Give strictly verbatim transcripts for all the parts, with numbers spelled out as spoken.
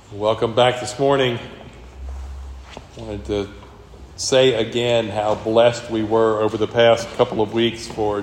Welcome back this morning. I wanted to say again how blessed we were over the past couple of weeks for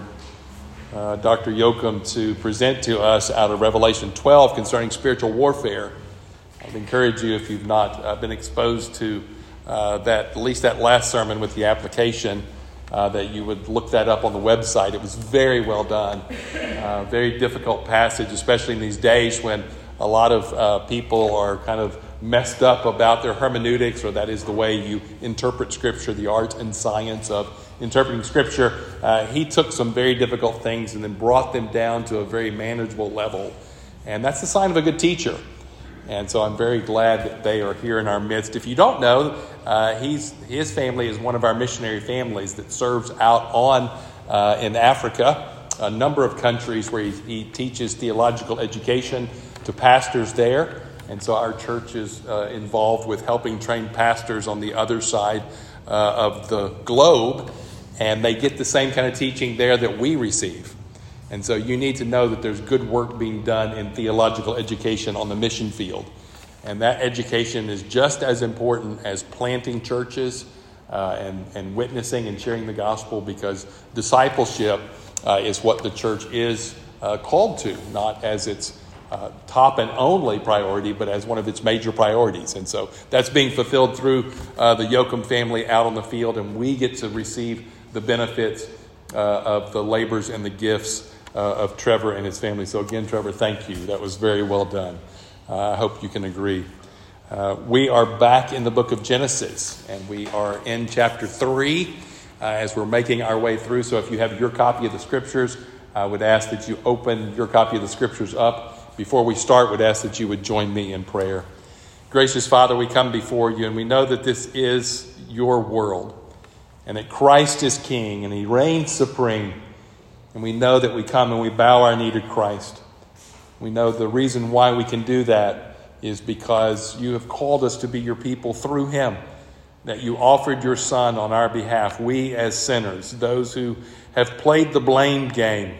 uh, Doctor Yoakum to present to us out of Revelation twelve concerning spiritual warfare. I'd encourage you, if you've not uh, been exposed to uh, that, at least that last sermon with the application, uh, that you would look that up on the website. It was very well done. Uh, very difficult passage, especially in these days when a lot of uh, people are kind of messed up about their hermeneutics, or that is the way you interpret Scripture, the art and science of interpreting Scripture. Uh, he took some very difficult things and then brought them down to a very manageable level. And that's the sign of a good teacher. And so I'm very glad that they are here in our midst. If you don't know, uh, he's his family is one of our missionary families that serves out on uh, in Africa, a number of countries where he, he teaches theological education to pastors there. And so our church is uh, involved with helping train pastors on the other side uh, of the globe. And they get the same kind of teaching there that we receive. And so you need to know that there's good work being done in theological education on the mission field. And that education is just as important as planting churches uh, and, and witnessing and sharing the gospel, because discipleship uh, is what the church is uh, called to, not as its Uh, top and only priority, but as one of its major priorities. And so that's being fulfilled through uh, the Yoakum family out on the field, and we get to receive the benefits uh, of the labors and the gifts uh, of Trevor and his family. So again, Trevor, thank you. That was very well done. Uh, I hope you can agree. Uh, we are back in the book of Genesis, and we are in chapter three uh, as we're making our way through. So if you have your copy of the Scriptures, I would ask that you open your copy of the Scriptures up. Before we start, would ask that you would join me in prayer. Gracious Father, we come before you, and we know that this is your world, and that Christ is King, and he reigns supreme. And we know that we come and we bow our knee to Christ. We know the reason why we can do that is because you have called us to be your people through him, that you offered your Son on our behalf, we as sinners, those who have played the blame game,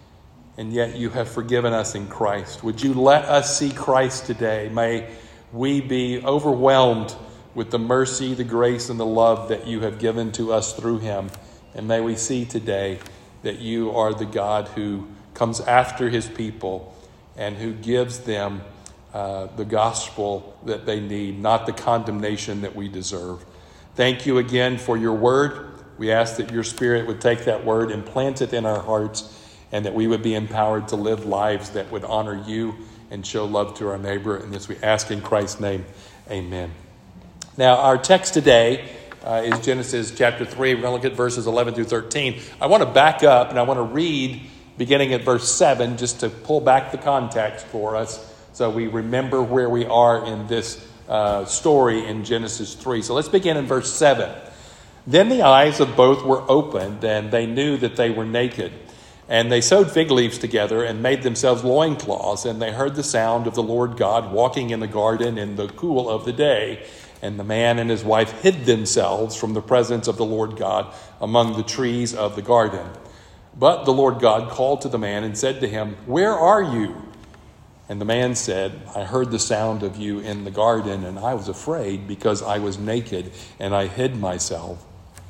and yet you have forgiven us in Christ. Would you let us see Christ today? May we be overwhelmed with the mercy, the grace, and the love that you have given to us through him. And may we see today that you are the God who comes after his people and who gives them uh, the gospel that they need, not the condemnation that we deserve. Thank you again for your word. We ask that your Spirit would take that word and plant it in our hearts, and that we would be empowered to live lives that would honor you and show love to our neighbor. And this we ask in Christ's name, amen. Now, our text today uh, is Genesis chapter three. We're going to look at verses eleven through thirteen. I want to back up, and I want to read beginning at verse seven, just to pull back the context for us so we remember where we are in this uh, story in Genesis three. So let's begin in verse seven. Then the eyes of both were opened, and they knew that they were naked. And they sewed fig leaves together and made themselves loincloths. And they heard the sound of the Lord God walking in the garden in the cool of the day. And the man and his wife hid themselves from the presence of the Lord God among the trees of the garden. But the Lord God called to the man and said to him, "Where are you?" And the man said, "I heard the sound of you in the garden, and I was afraid because I was naked, and I hid myself."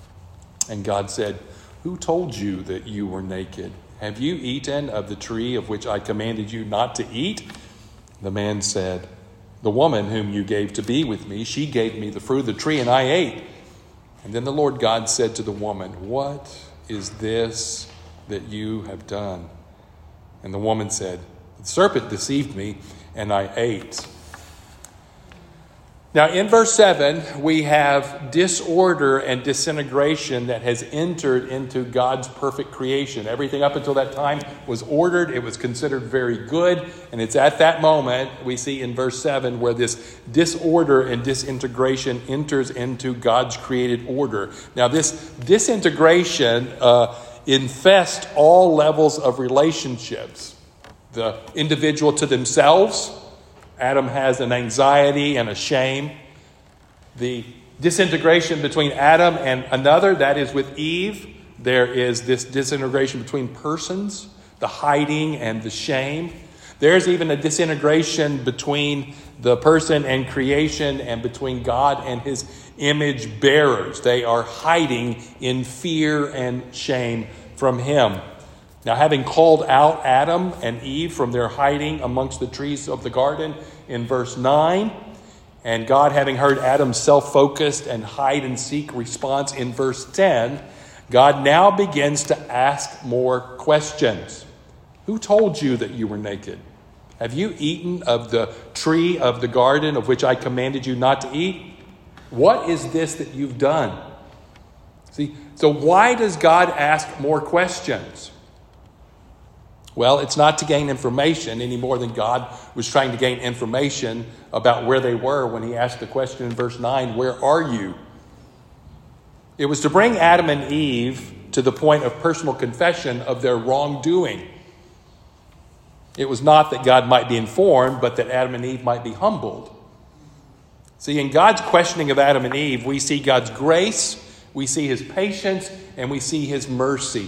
And God said, "Who told you that you were naked? Have you eaten of the tree of which I commanded you not to eat?" The man said, "The woman whom you gave to be with me, she gave me the fruit of the tree, and I ate." And then the Lord God said to the woman, "What is this that you have done?" And the woman said, "The serpent deceived me, and I ate." Now, in verse seven, we have disorder and disintegration that has entered into God's perfect creation. Everything up until that time was ordered. It was considered very good. And it's at that moment, we see in verse seven, where this disorder and disintegration enters into God's created order. Now, this disintegration uh, infests all levels of relationships. The individual to themselves. Adam has an anxiety and a shame. The disintegration between Adam and another, that is with Eve. There is this disintegration between persons, the hiding and the shame. There's even a disintegration between the person and creation and between God and his image bearers. They are hiding in fear and shame from him. Now, having called out Adam and Eve from their hiding amongst the trees of the garden in verse nine, and God having heard Adam's self-focused and hide-and-seek response in verse ten, God now begins to ask more questions. Who told you that you were naked? Have you eaten of the tree of the garden of which I commanded you not to eat? What is this that you've done? See, so why does God ask more questions? Well, it's not to gain information any more than God was trying to gain information about where they were when he asked the question in verse nine, where are you? It was to bring Adam and Eve to the point of personal confession of their wrongdoing. It was not that God might be informed, but that Adam and Eve might be humbled. See, in God's questioning of Adam and Eve, we see God's grace, we see his patience, and we see his mercy.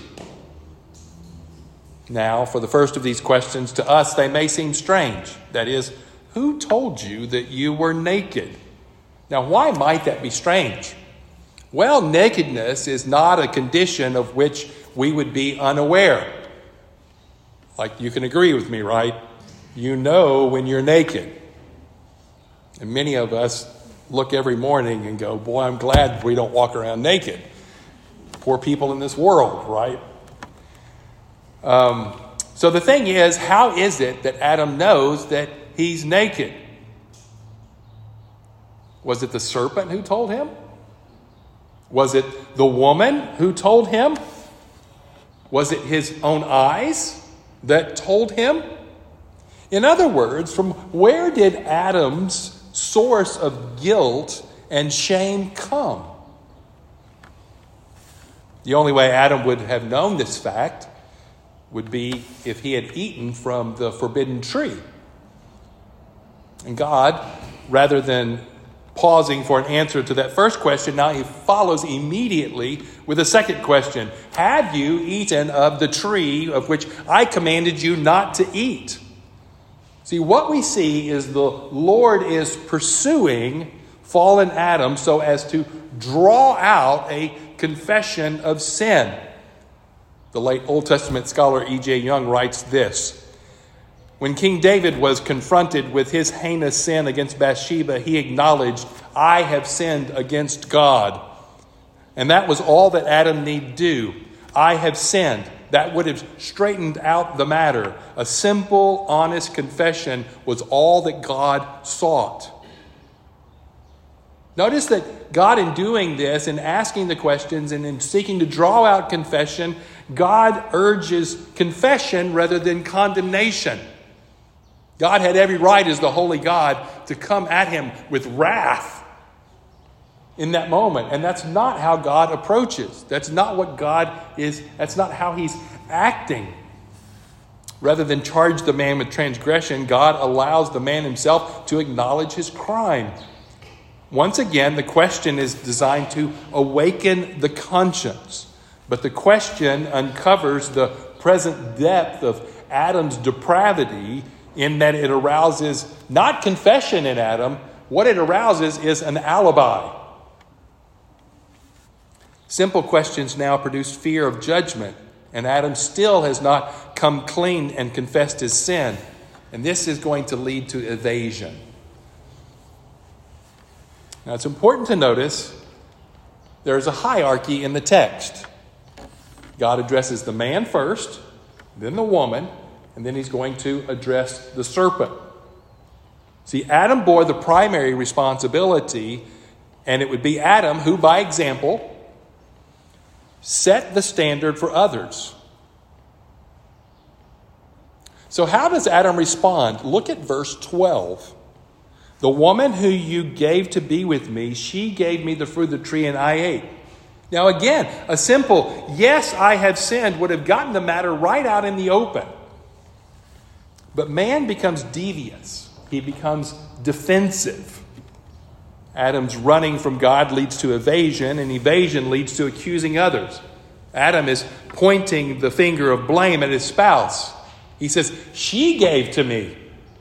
Now, for the first of these questions, to us they may seem strange. That is, who told you that you were naked? Now, why might that be strange? Well, nakedness is not a condition of which we would be unaware. Like, you can agree with me, right? You know when you're naked. And many of us look every morning and go, boy, I'm glad we don't walk around naked. Poor people in this world, right? Um, so the thing is, how is it that Adam knows that he's naked? Was it the serpent who told him? Was it the woman who told him? Was it his own eyes that told him? In other words, from where did Adam's source of guilt and shame come? The only way Adam would have known this fact would be if he had eaten from the forbidden tree. And God, rather than pausing for an answer to that first question, now he follows immediately with a second question. Have you eaten of the tree of which I commanded you not to eat? See, what we see is the Lord is pursuing fallen Adam so as to draw out a confession of sin. The late Old Testament scholar E J Young writes this: when King David was confronted with his heinous sin against Bathsheba, he acknowledged, I have sinned against God. And that was all that Adam need do. I have sinned. That would have straightened out the matter. A simple, honest confession was all that God sought. Notice that God, in doing this and asking the questions and in seeking to draw out confession, God urges confession rather than condemnation. God had every right as the holy God to come at him with wrath in that moment. And that's not how God approaches. That's not what God is. That's not how he's acting. Rather than charge the man with transgression, God allows the man himself to acknowledge his crime. Once again, the question is designed to awaken the conscience. But the question uncovers the present depth of Adam's depravity in that it arouses not confession in Adam. What it arouses is an alibi. Simple questions now produce fear of judgment, and Adam still has not come clean and confessed his sin. And this is going to lead to evasion. Now, it's important to notice there's a hierarchy in the text. God addresses the man first, then the woman, and then he's going to address the serpent. See, Adam bore the primary responsibility, and it would be Adam who, by example, set the standard for others. So how does Adam respond? Look at verse twelve. The woman who you gave to be with me, she gave me the fruit of the tree and I ate. Now again, a simple, yes, I have sinned would have gotten the matter right out in the open. But man becomes devious. He becomes defensive. Adam's running from God leads to evasion, and evasion leads to accusing others. Adam is pointing the finger of blame at his spouse. He says, she gave to me.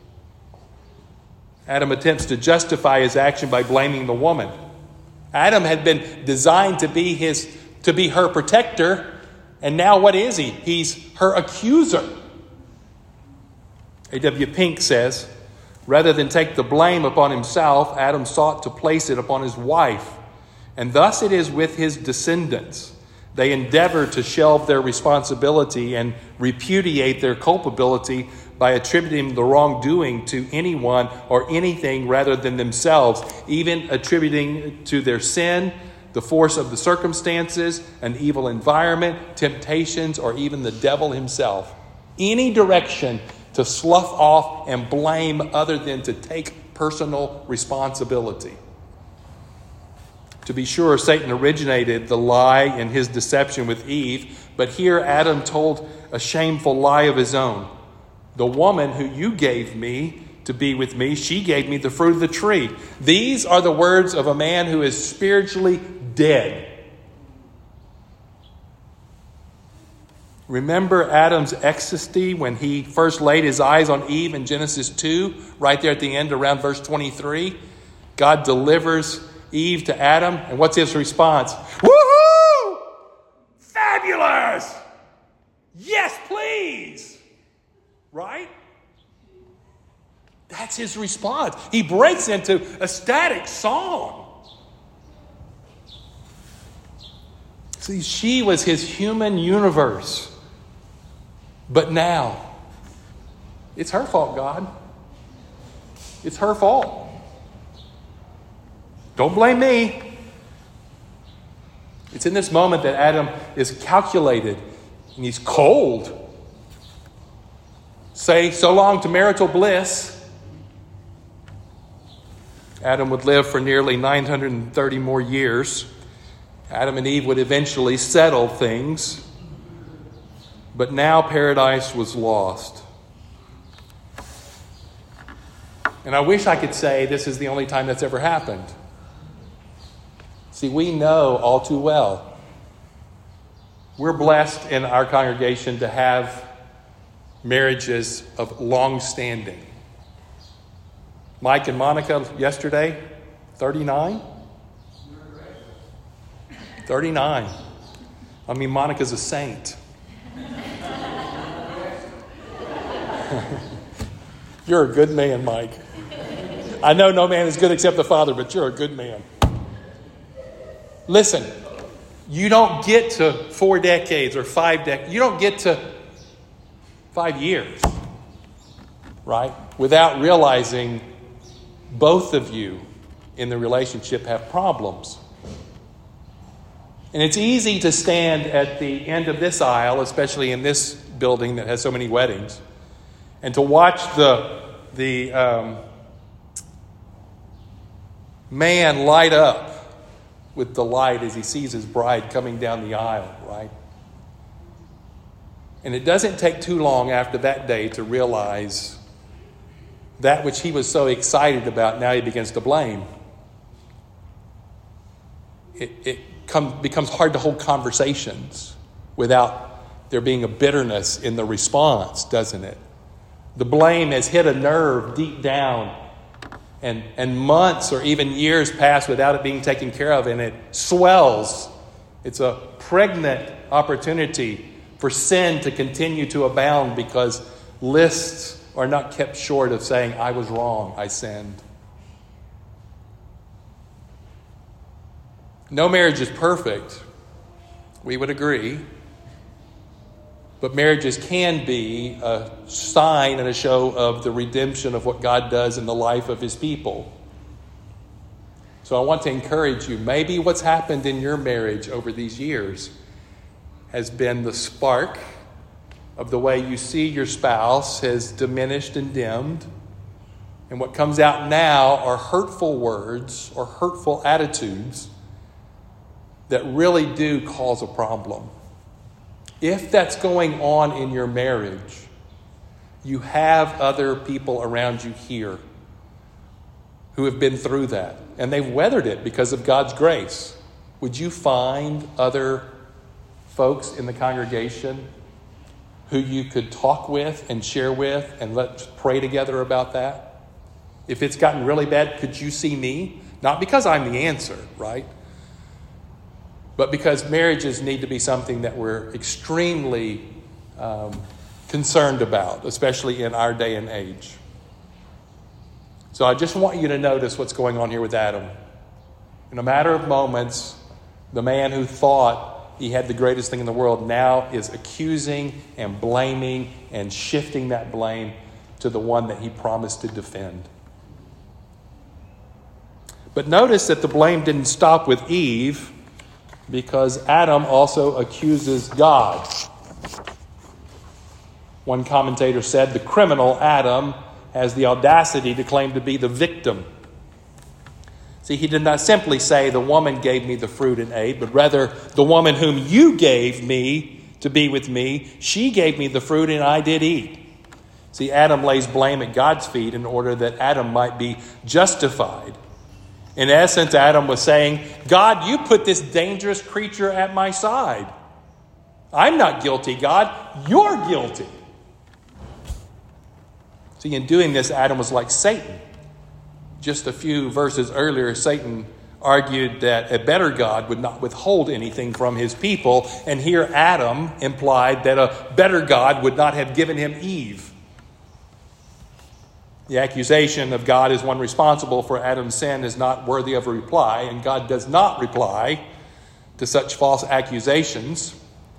Adam attempts to justify his action by blaming the woman. Adam had been designed to be his, to be her protector, and now what is he? He's her accuser. A W Pink says, rather than take the blame upon himself, Adam sought to place it upon his wife. And thus it is with his descendants. They endeavor to shelve their responsibility and repudiate their culpability by attributing the wrongdoing to anyone or anything rather than themselves, even attributing to their sin the force of the circumstances, an evil environment, temptations, or even the devil himself. Any direction to slough off and blame other than to take personal responsibility. To be sure, Satan originated the lie in his deception with Eve, but here Adam told a shameful lie of his own. The woman who you gave me to be with me, she gave me the fruit of the tree. These are the words of a man who is spiritually dead. Remember Adam's ecstasy when he first laid his eyes on Eve in Genesis two, right there at the end around verse twenty-three? God delivers Eve to Adam, and what's his response? Woohoo! Fabulous! Yes, please! Right? That's his response. He breaks into ecstatic song. See, she was his human universe. But now, it's her fault, God. It's her fault. Don't blame me. It's in this moment that Adam is calculated and he's cold. Say so long to marital bliss. Adam would live for nearly nine hundred thirty more years. Adam and Eve would eventually settle things. But now paradise was lost. And I wish I could say this is the only time that's ever happened. See, we know all too well. We're blessed in our congregation to have marriages of long standing. Mike and Monica yesterday, thirty-nine? thirty-nine. I mean, Monica's a saint. You're a good man, Mike. I know no man is good except the Father, but you're a good man. Listen, you don't get to four decades or five decades. You don't get to five years, right? Without realizing both of you in the relationship have problems. And it's easy to stand at the end of this aisle, especially in this building that has so many weddings, and to watch the, the um, man light up with delight as he sees his bride coming down the aisle, right? And it doesn't take too long after that day to realize that which he was so excited about, now he begins to blame. It, it come, becomes hard to hold conversations without there being a bitterness in the response, doesn't it? The blame has hit a nerve deep down, and, and months or even years pass without it being taken care of, and it swells. It's a pregnant opportunity for sin to continue to abound because lists are not kept short of saying, I was wrong, I sinned. No marriage is perfect. We would agree. But marriages can be a sign and a show of the redemption of what God does in the life of his people. So I want to encourage you. Maybe what's happened in your marriage over these years has been the spark of the way you see your spouse has diminished and dimmed. And what comes out now are hurtful words or hurtful attitudes that really do cause a problem. If that's going on in your marriage, you have other people around you here who have been through that, and they've weathered it because of God's grace. Would you find other folks in the congregation who you could talk with and share with, and let's pray together about that? If it's gotten really bad, could you see me? Not because I'm the answer, right? But because marriages need to be something that we're extremely um, concerned about, especially in our day and age. So I just want you to notice what's going on here with Adam. In a matter of moments, the man who thought he had the greatest thing in the world now is accusing and blaming and shifting that blame to the one that he promised to defend. But notice that the blame didn't stop with Eve, because Adam also accuses God. One commentator said the criminal, Adam, has the audacity to claim to be the victim. See, he did not simply say, the woman gave me the fruit and ate, but rather, the woman whom you gave me to be with me, she gave me the fruit and I did eat. See, Adam lays blame at God's feet in order that Adam might be justified. In essence, Adam was saying, God, you put this dangerous creature at my side. I'm not guilty, God. You're guilty. See, in doing this, Adam was like Satan. Just a few verses earlier, Satan argued that a better God would not withhold anything from his people. And here Adam implied that a better God would not have given him Eve. The accusation of God as one responsible for Adam's sin is not worthy of a reply, and God does not reply to such false accusations.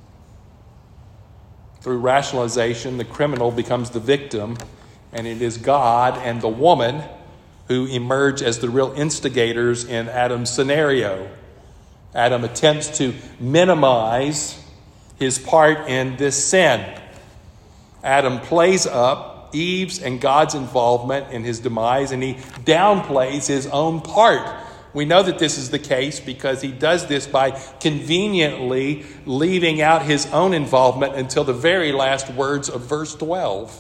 Through rationalization, the criminal becomes the victim, and it is God and the woman who emerge as the real instigators in Adam's scenario. Adam attempts to minimize his part in this sin. Adam plays up Eve's and God's involvement in his demise, and he downplays his own part. We know that this is the case because he does this by conveniently leaving out his own involvement until the very last words of verse twelve.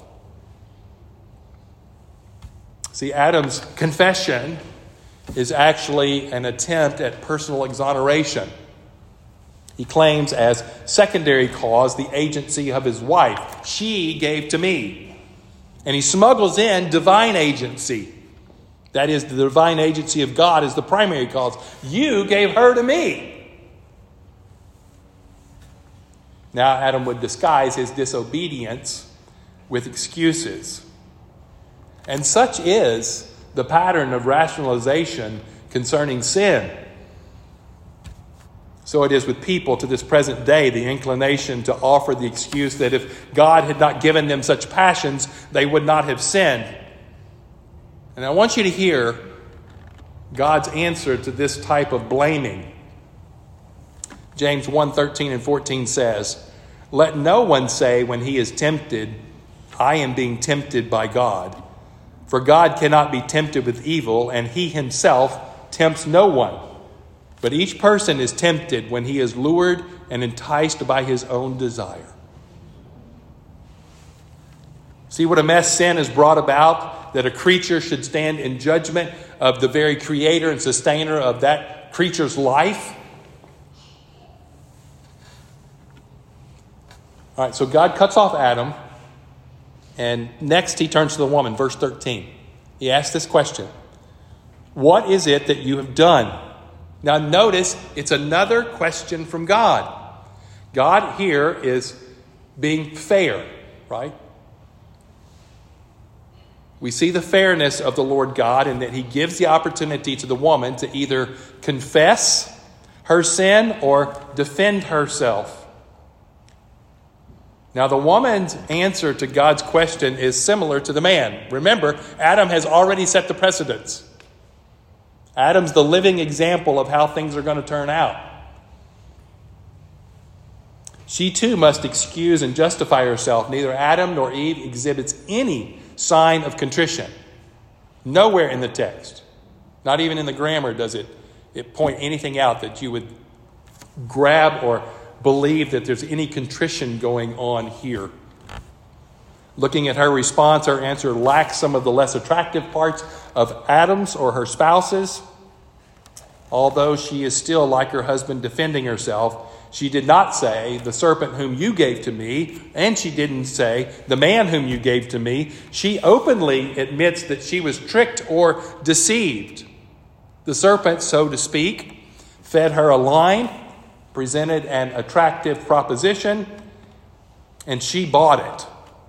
See, Adam's confession is actually an attempt at personal exoneration. He claims as secondary cause the agency of his wife. She gave to me. And he smuggles in divine agency. That is, the divine agency of God is the primary cause. You gave her to me. Now Adam would disguise his disobedience with excuses. And such is the pattern of rationalization concerning sin. So it is with people to this present day, the inclination to offer the excuse that if God had not given them such passions, they would not have sinned. And I want you to hear God's answer to this type of blaming. James one, thirteen and fourteen says, "Let no one say when he is tempted, I am being tempted by God. For God cannot be tempted with evil, and he himself tempts no one. But each person is tempted when he is lured and enticed by his own desire." See what a mess sin has brought about? That a creature should stand in judgment of the very creator and sustainer of that creature's life. All right, so God cuts off Adam. And next he turns to the woman, verse thirteen. He asks this question: "What is it that you have done?" Now notice, it's another question from God. God here is being fair, right? We see the fairness of the Lord God in that he gives the opportunity to the woman to either confess her sin or defend herself. Now the woman's answer to God's question is similar to the man. Remember, Adam has already set the precedence. Adam's the living example of how things are going to turn out. She too must excuse and justify herself. Neither Adam nor Eve exhibits any sign of contrition. Nowhere in the text, not even in the grammar, does it, it point anything out that you would grab or believe that there's any contrition going on here. Looking at her response, her answer lacks some of the less attractive parts of Adam's or her spouse's. Although she is still like her husband defending herself, She did not say, the serpent whom you gave to me, and she didn't say, the man whom you gave to me. She openly admits that she was tricked or deceived. The serpent, so to speak, fed her a line, presented an attractive proposition, and she bought it.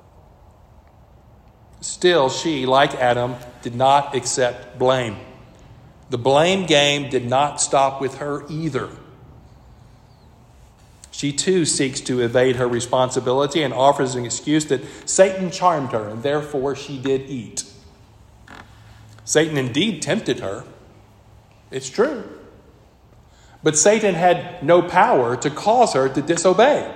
Still, she, like Adam, did not accept blame. The blame game did not stop with her either. She too seeks to evade her responsibility and offers an excuse that Satan charmed her and therefore she did eat. Satan indeed tempted her. It's true. But Satan had no power to cause her to disobey.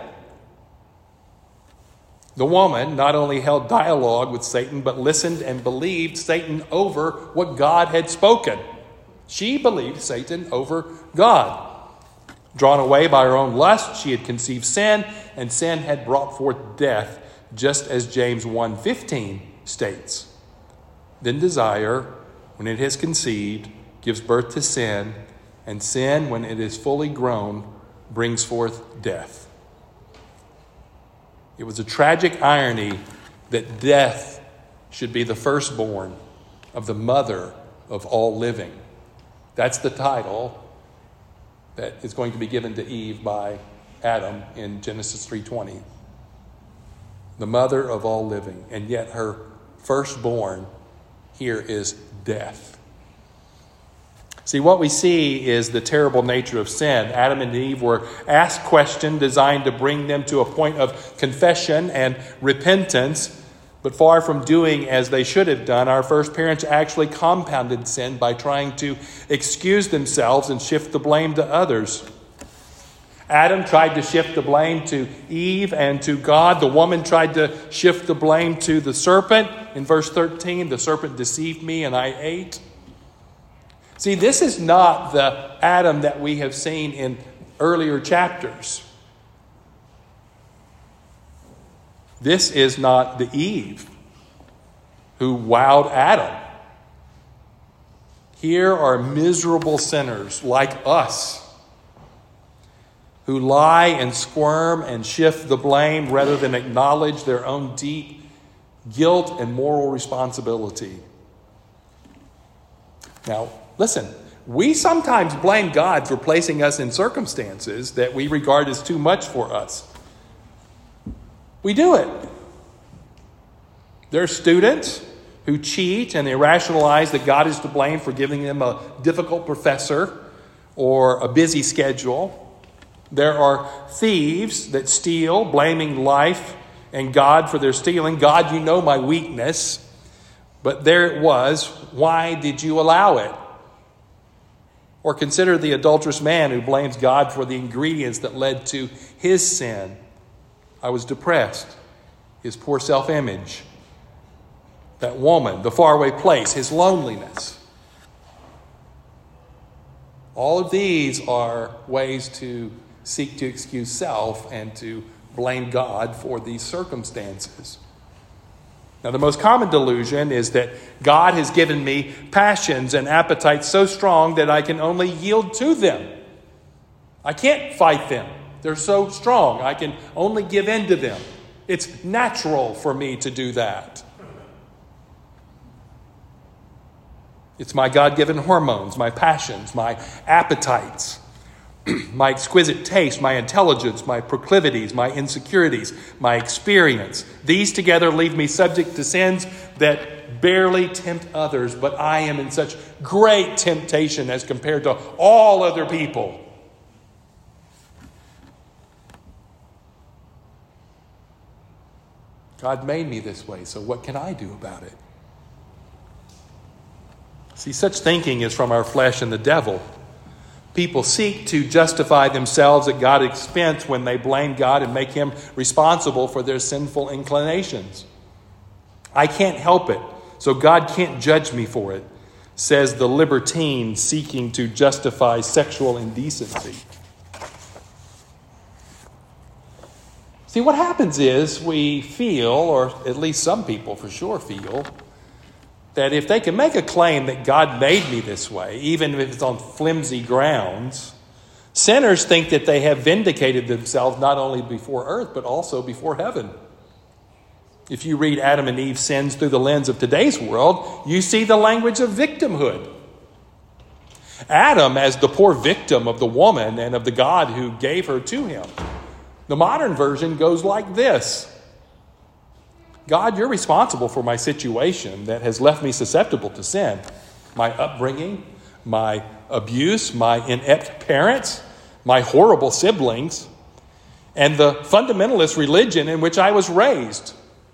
The woman not only held dialogue with Satan, but listened and believed Satan over what God had spoken. She believed Satan over God. Drawn away by her own lust, she had conceived sin, and sin had brought forth death, just as James one fifteen states. Then desire, when it has conceived, gives birth to sin, and sin, when it is fully grown, brings forth death. It was a tragic irony that death should be the firstborn of the mother of all living. That's the title that is going to be given to Eve by Adam in Genesis three twenty. The mother of all living. And yet her firstborn here is death. See, what we see is the terrible nature of sin. Adam and Eve were asked questions designed to bring them to a point of confession and repentance. But far from doing as they should have done, our first parents actually compounded sin by trying to excuse themselves and shift the blame to others. Adam tried to shift the blame to Eve and to God. The woman tried to shift the blame to the serpent. In verse thirteen, the serpent deceived me and I ate. See, this is not the Adam that we have seen in earlier chapters. This is not the Eve who wowed Adam. Here are miserable sinners like us who lie and squirm and shift the blame rather than acknowledge their own deep guilt and moral responsibility. Now, listen, we sometimes blame God for placing us in circumstances that we regard as too much for us. We do it. There are students who cheat and they rationalize that God is to blame for giving them a difficult professor or a busy schedule. There are thieves that steal, blaming life and God for their stealing. God, you know my weakness. But there it was. Why did you allow it? Or consider the adulterous man who blames God for the ingredients that led to his sin. I was depressed. His poor self-image. That woman, the faraway place, his loneliness. All of these are ways to seek to excuse self and to blame God for these circumstances. Now, the most common delusion is that God has given me passions and appetites so strong that I can only yield to them. I can't fight them. They're so strong. I can only give in to them. It's natural for me to do that. It's my God-given hormones, my passions, my appetites, my exquisite taste, my intelligence, my proclivities, my insecurities, my experience. These together leave me subject to sins that barely tempt others, but I am in such great temptation as compared to all other people. God made me this way, so what can I do about it? See, such thinking is from our flesh and the devil. People seek to justify themselves at God's expense when they blame God and make him responsible for their sinful inclinations. I can't help it, so God can't judge me for it, says the libertine seeking to justify sexual indecency. See, what happens is we feel, or at least some people for sure feel, that if they can make a claim that God made me this way, even if it's on flimsy grounds, Sinners think that they have vindicated themselves not only before earth, but also before heaven. If you read Adam and Eve's sins through the lens of today's world, you see the language of victimhood. Adam as the poor victim of the woman and of the God who gave her to him. The modern version goes like this. God, you're responsible for my situation that has left me susceptible to sin. My upbringing, my abuse, my inept parents, my horrible siblings, and the fundamentalist religion in which I was raised.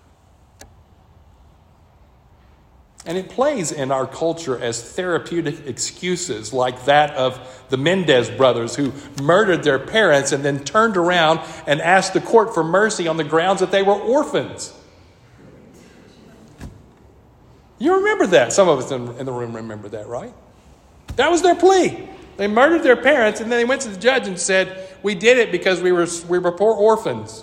And it plays in our culture as therapeutic excuses like that of the Mendez brothers who murdered their parents and then turned around and asked the court for mercy on the grounds that they were orphans. You remember that. Some of us in the room remember that, right? That was their plea. They murdered their parents and then they went to the judge and said, we did it because we were, we were poor orphans.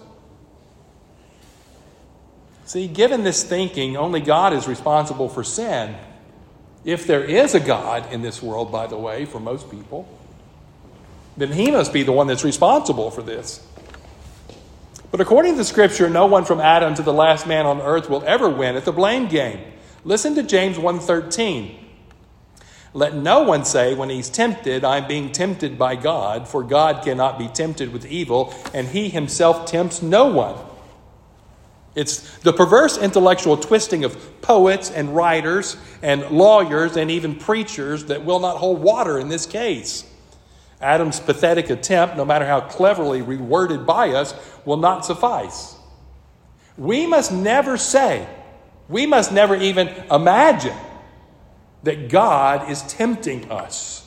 See, given this thinking, only God is responsible for sin. If there is a God in this world, by the way, for most people, then he must be the one that's responsible for this. But according to Scripture, no one from Adam to the last man on earth will ever win at the blame game. Listen to James one thirteen. Let no one say when he's tempted, I'm being tempted by God, for God cannot be tempted with evil, and he himself tempts no one. It's the perverse intellectual twisting of poets and writers and lawyers and even preachers that will not hold water in this case. Adam's pathetic attempt, no matter how cleverly reworded by us, will not suffice. We must never say, we must never even imagine that God is tempting us.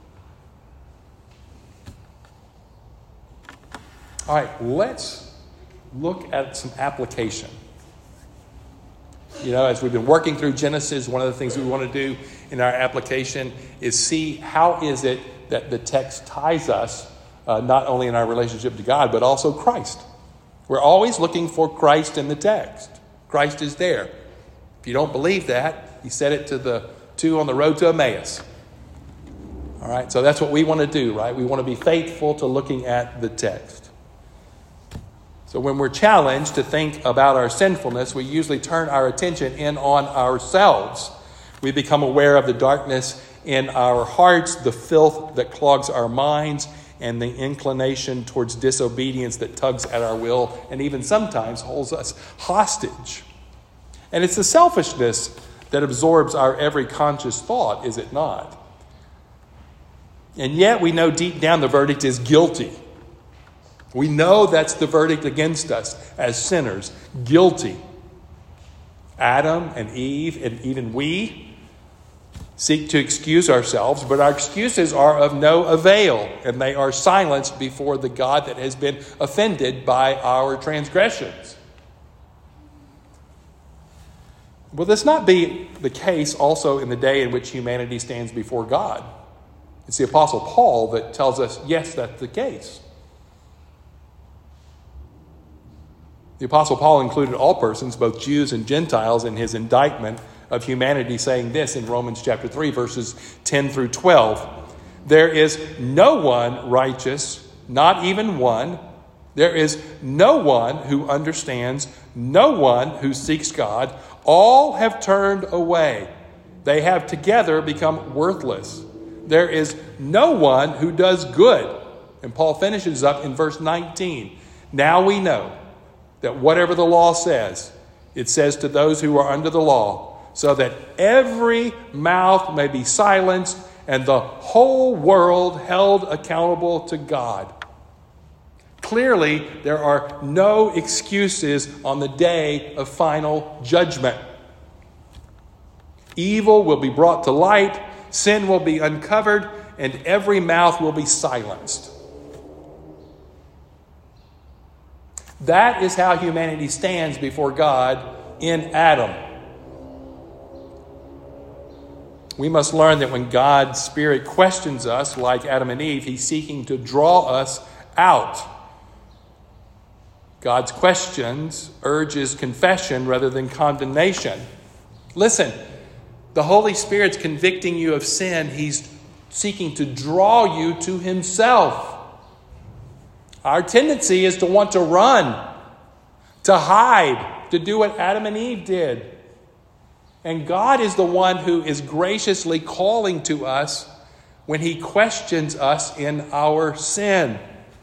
All right, let's look at some application. You know, as we've been working through Genesis, one of the things we want to do in our application is see how is it that the text ties us, uh, not only in our relationship to God, but also Christ. We're always looking for Christ in the text. Christ is there. If you don't believe that, he said it to the two on the road to Emmaus. All right, so that's what we want to do, right? We want to be faithful to looking at the text. So when we're challenged to think about our sinfulness, we usually turn our attention in on ourselves. We become aware of the darkness in our hearts, the filth that clogs our minds, and the inclination towards disobedience that tugs at our will and even sometimes holds us hostage. And it's the selfishness that absorbs our every conscious thought, is it not? And yet we know deep down the verdict is guilty. We know that's the verdict against us as sinners, guilty. Adam and Eve and even we seek to excuse ourselves, but our excuses are of no avail, and they are silenced before the God that has been offended by our transgressions. Will this not be the case also in the day in which humanity stands before God? It's the Apostle Paul that tells us, yes, that's the case. The Apostle Paul included all persons, both Jews and Gentiles, in his indictment of humanity, saying this in Romans chapter three, verses ten through twelve. There is no one righteous, not even one. There is no one who understands, no one who seeks God. All have turned away. They have together become worthless. There is no one who does good. And Paul finishes up in verse nineteen. Now we know that whatever the law says, it says to those who are under the law, so that every mouth may be silenced and the whole world held accountable to God. Clearly, there are no excuses on the day of final judgment. Evil will be brought to light, sin will be uncovered, and every mouth will be silenced. That is how humanity stands before God in Adam. We must learn that when God's Spirit questions us, like Adam and Eve, he's seeking to draw us out. God's questions urges confession rather than condemnation. Listen, the Holy Spirit's convicting you of sin. He's seeking to draw you to himself. Our tendency is to want to run, to hide, to do what Adam and Eve did. And God is the one who is graciously calling to us when he questions us in our sin.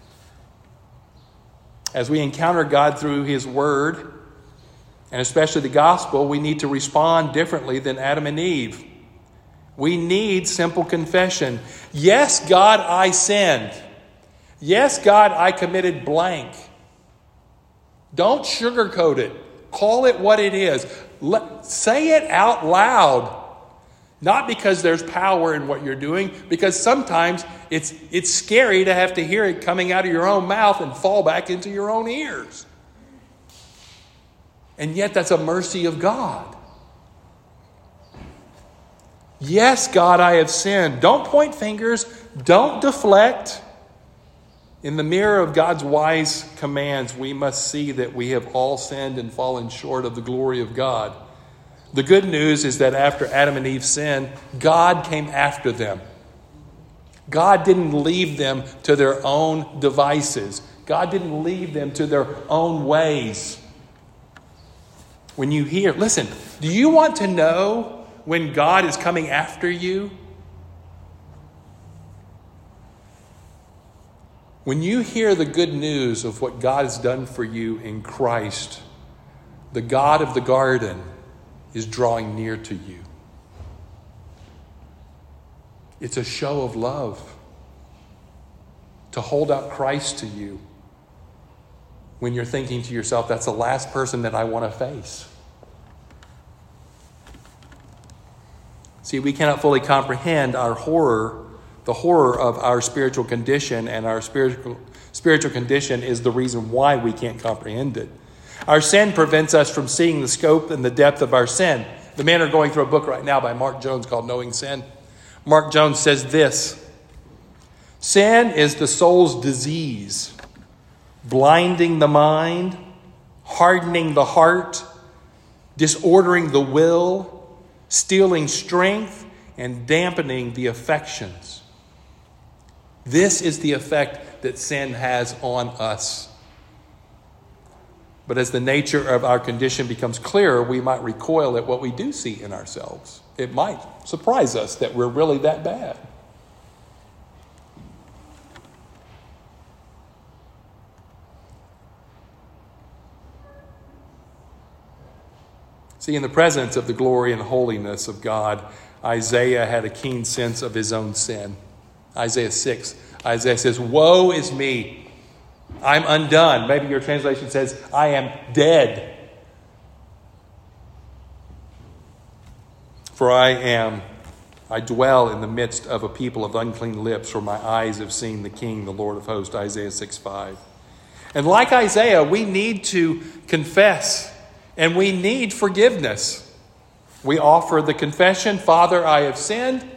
As we encounter God through his word, and especially the gospel, we need to respond differently than Adam and Eve. We need simple confession. Yes, God, I sinned. Yes, God, I committed blank. Don't sugarcoat it. Call it what it is. Let, say it out loud. Not because there's power in what you're doing, because sometimes it's it's scary to have to hear it coming out of your own mouth and fall back into your own ears. And yet that's a mercy of God. Yes, God, I have sinned. Don't point fingers. Don't deflect. In the mirror of God's wise commands, we must see that we have all sinned and fallen short of the glory of God. The good news is that after Adam and Eve sinned, God came after them. God didn't leave them to their own devices. God didn't leave them to their own ways. When you hear, listen, do you want to know when God is coming after you? When you hear the good news of what God has done for you in Christ, the God of the garden is drawing near to you. It's a show of love to hold out Christ to you when you're thinking to yourself, that's the last person that I want to face. See, we cannot fully comprehend our horror, the horror of our spiritual condition, and our spiritual spiritual condition is the reason why we can't comprehend it. Our sin prevents us from seeing the scope and the depth of our sin. The men are going through a book right now by Mark Jones called Knowing Sin. Mark Jones says this: sin is the soul's disease, blinding the mind, hardening the heart, disordering the will, stealing strength, and dampening the affections. This is the effect that sin has on us. But as the nature of our condition becomes clearer, we might recoil at what we do see in ourselves. It might surprise us that we're really that bad. See, in the presence of the glory and holiness of God, Isaiah had a keen sense of his own sin. Isaiah six, Isaiah says, "Woe is me, I'm undone." Maybe your translation says, "I am dead. For I am, I dwell in the midst of a people of unclean lips, for my eyes have seen the King, the Lord of hosts." Isaiah six five. And like Isaiah, we need to confess, and we need forgiveness. We offer the confession, "Father, I have sinned,"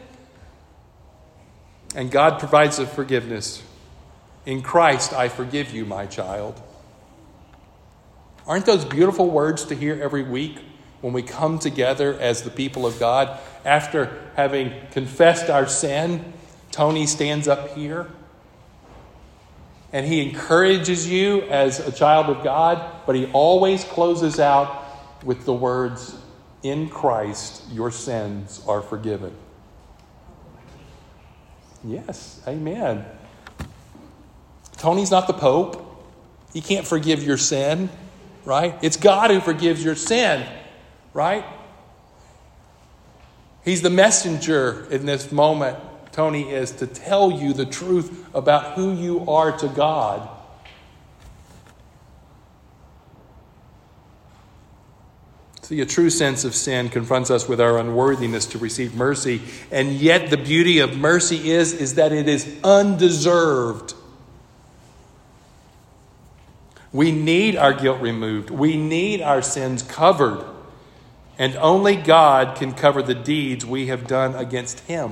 and God provides the forgiveness. "In Christ, I forgive you, my child." Aren't those beautiful words to hear every week when we come together as the people of God? After having confessed our sin, Tony stands up here and he encourages you as a child of God, but he always closes out with the words, "In Christ, your sins are forgiven." Yes, amen. Tony's not the Pope. He can't forgive your sin, right? It's God who forgives your sin, right? He's the messenger in this moment, Tony is, to tell you the truth about who you are to God. See, a true sense of sin confronts us with our unworthiness to receive mercy. And yet the beauty of mercy is, is that it is undeserved. We need our guilt removed. We need our sins covered. And only God can cover the deeds we have done against him.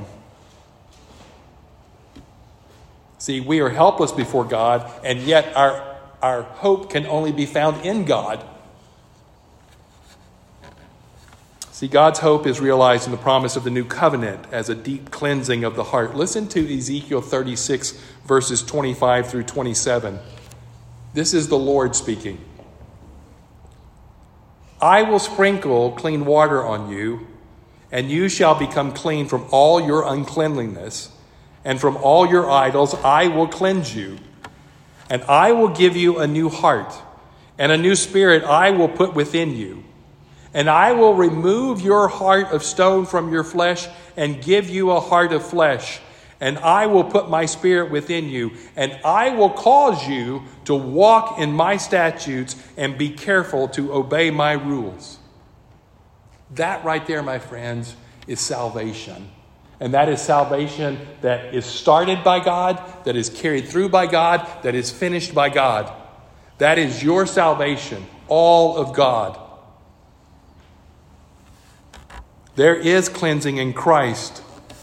See, we are helpless before God, and yet our, our hope can only be found in God. See, God's hope is realized in the promise of the new covenant as a deep cleansing of the heart. Listen to Ezekiel thirty-six, verses twenty-five through twenty-seven. This is the Lord speaking. I will sprinkle clean water on you, and you shall become clean from all your uncleanliness, and from all your idols I will cleanse you. And I will give you a new heart, and a new spirit I will put within you. And I will remove your heart of stone from your flesh and give you a heart of flesh. And I will put my spirit within you, and I will cause you to walk in my statutes and be careful to obey my rules. That right there, my friends, is salvation. And that is salvation that is started by God, that is carried through by God, that is finished by God. That is your salvation, all of God. There is cleansing in Christ.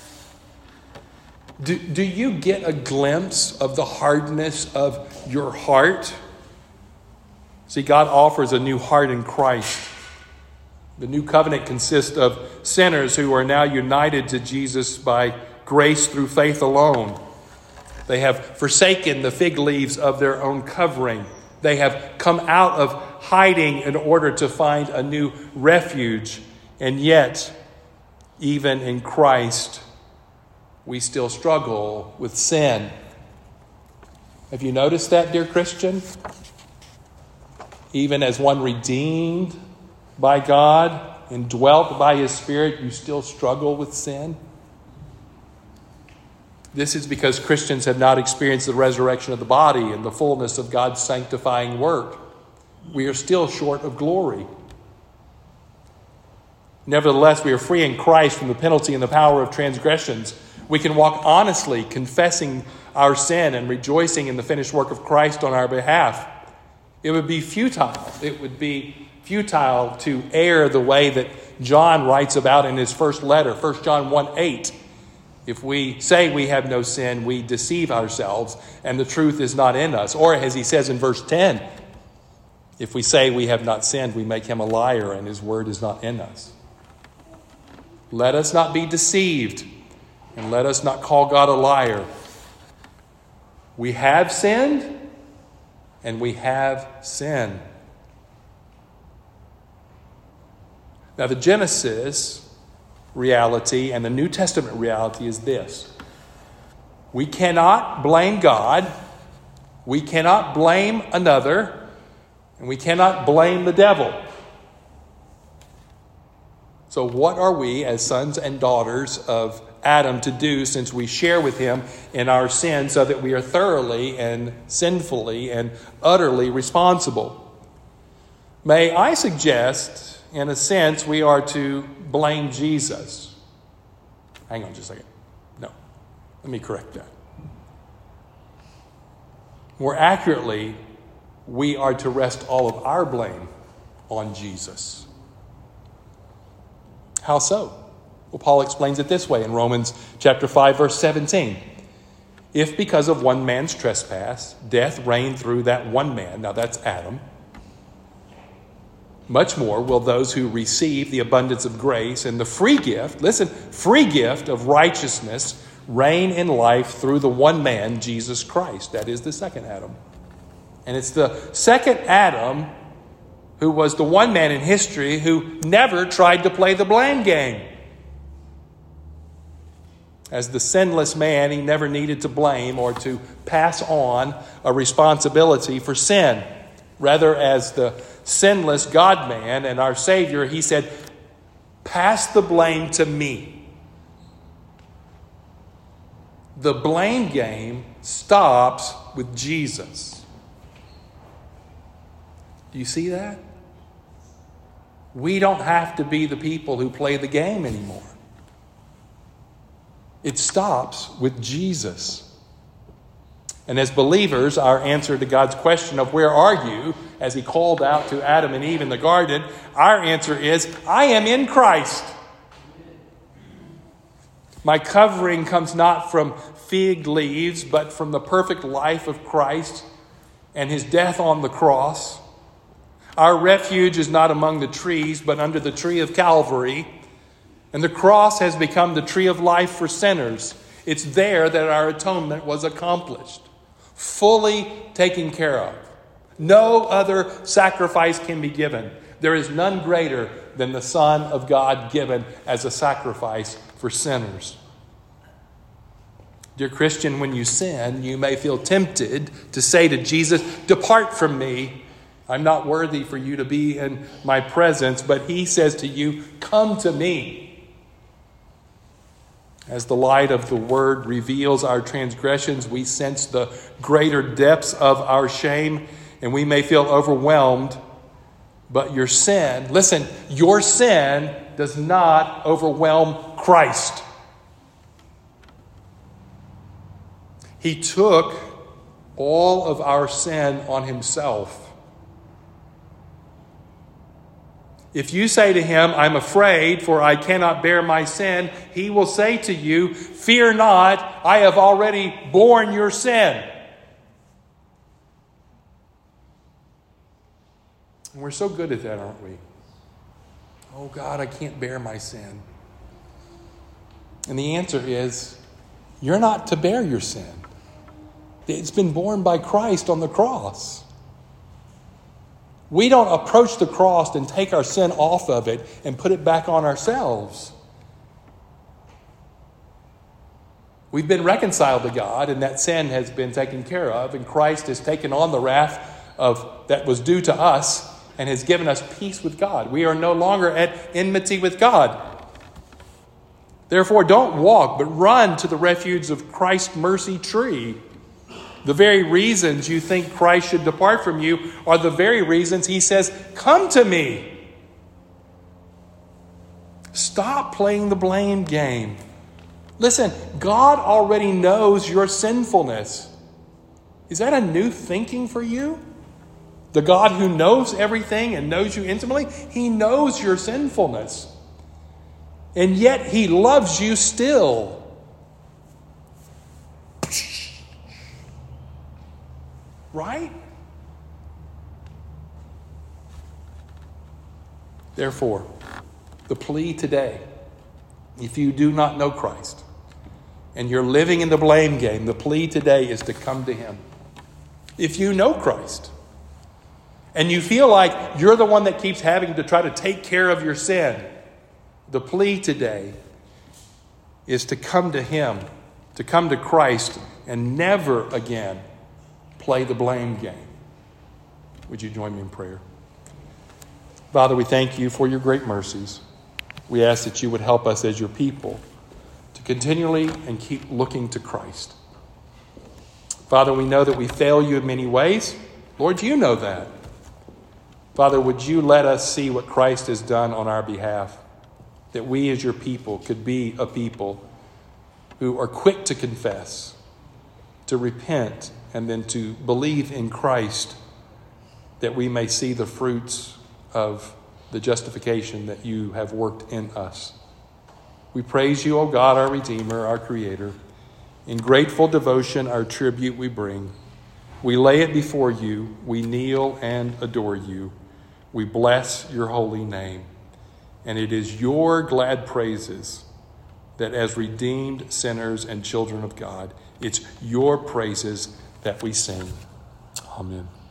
Do, do you get a glimpse of the hardness of your heart? See, God offers a new heart in Christ. The new covenant consists of sinners who are now united to Jesus by grace through faith alone. They have forsaken the fig leaves of their own covering. They have come out of hiding in order to find a new refuge. And yet, even in Christ, we still struggle with sin. Have you noticed that, dear Christian? Even as one redeemed by God and dwelt by His Spirit, you still struggle with sin? This is because Christians have not experienced the resurrection of the body and the fullness of God's sanctifying work. We are still short of glory. Nevertheless, we are free in Christ from the penalty and the power of transgressions. We can walk honestly, confessing our sin and rejoicing in the finished work of Christ on our behalf. It would be futile. It would be futile to err the way that John writes about in his first letter, First John one eight. If we say we have no sin, we deceive ourselves, and the truth is not in us. Or as he says in verse ten, if we say we have not sinned, we make him a liar, and his word is not in us. Let us not be deceived, and let us not call God a liar. We have sinned, and we have sin. Now, the Genesis reality and the New Testament reality is this. We cannot blame God. We cannot blame another. And we cannot blame the devil. So what are we as sons and daughters of Adam to do, since we share with him in our sin, so that we are thoroughly and sinfully and utterly responsible? May I suggest, in a sense, we are to blame Jesus. Hang on just a second. No, let me correct that. More accurately, we are to rest all of our blame on Jesus. How so? Well, Paul explains it this way in Romans chapter five, verse seventeen. If because of one man's trespass, death reigned through that one man, now that's Adam, much more will those who receive the abundance of grace and the free gift, listen, free gift of righteousness reign in life through the one man, Jesus Christ. That is the second Adam. And it's the second Adam who was the one man in history who never tried to play the blame game. As the sinless man, he never needed to blame or to pass on a responsibility for sin. Rather, as the sinless God-man and our Savior, he said, pass the blame to me. The blame game stops with Jesus. Do you see that? We don't have to be the people who play the game anymore. It stops with Jesus. And as believers, our answer to God's question of where are you, as he called out to Adam and Eve in the garden, our answer is, I am in Christ. My covering comes not from fig leaves, but from the perfect life of Christ and his death on the cross. Our refuge is not among the trees, but under the tree of Calvary. And the cross has become the tree of life for sinners. It's there that our atonement was accomplished, fully taken care of. No other sacrifice can be given. There is none greater than the Son of God given as a sacrifice for sinners. Dear Christian, when you sin, you may feel tempted to say to Jesus, "Depart from me. I'm not worthy for you to be in my presence." But he says to you, "Come to me." As the light of the word reveals our transgressions, we sense the greater depths of our shame, and we may feel overwhelmed. But your sin, listen, your sin does not overwhelm Christ. He took all of our sin on himself. If you say to him, "I'm afraid, for I cannot bear my sin," he will say to you, "Fear not, I have already borne your sin." And we're so good at that, aren't we? "Oh God, I can't bear my sin." And the answer is, you're not to bear your sin. It's been borne by Christ on the cross. We don't approach the cross and take our sin off of it and put it back on ourselves. We've been reconciled to God, and that sin has been taken care of, and Christ has taken on the wrath of that was due to us and has given us peace with God. We are no longer at enmity with God. Therefore, don't walk, but run to the refuge of Christ's mercy tree. The very reasons you think Christ should depart from you are the very reasons he says, "Come to me." Stop playing the blame game. Listen, God already knows your sinfulness. Is that a new thinking for you? The God who knows everything and knows you intimately, he knows your sinfulness. And yet he loves you still. Right? Therefore, the plea today, if you do not know Christ and you're living in the blame game, the plea today is to come to him. If you know Christ and you feel like you're the one that keeps having to try to take care of your sin, the plea today is to come to him, to come to Christ and never again play the blame game. Would you join me in prayer? Father, we thank you for your great mercies. We ask that you would help us as your people to continually and keep looking to Christ. Father, we know that we fail you in many ways. Lord, you know that. Father, would you let us see what Christ has done on our behalf, that we as your people could be a people who are quick to confess, to repent, and then to believe in Christ, that we may see the fruits of the justification that you have worked in us. We praise you, O God, our Redeemer, our Creator. In grateful devotion, our tribute we bring. We lay it before you. We kneel and adore you. We bless your holy name. And it is your glad praises that as redeemed sinners and children of God, it's your praises that we sing. Amen.